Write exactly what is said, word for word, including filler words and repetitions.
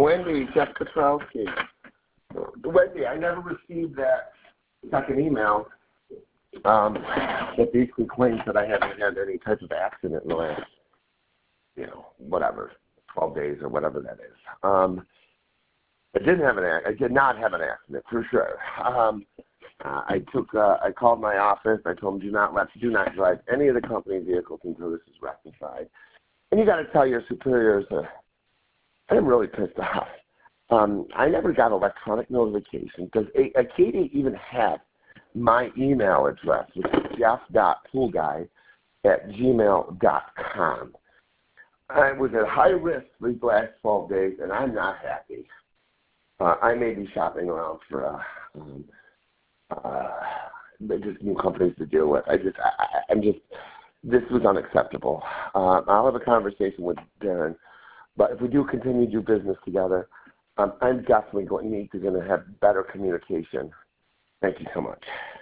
Wendy, Jeff Katrowski. Wendy, I never received that second email um, that basically claims that I haven't had any type of accident in the last, you know, whatever, twelve days or whatever that is. Um, I didn't have an I did not have an accident for sure. Um, uh, I took uh, I called my office. I told them do not let do not drive any of the company vehicles until this is rectified. And you got to tell your superiors. Uh, I'm really pissed off. Um, I never got electronic notification because Acadia even had my email address, which is jeff dot poolguy at gmail dot com. I was at high risk these last twelve days, and I'm not happy. Uh, I may be shopping around for uh, um, uh, just new companies to deal with. I just, I, I'm just, this was unacceptable. Uh, I'll have a conversation with Darren, but if we do continue to do business together, um, I'm definitely going to need to going to have better communication. Thank you so much.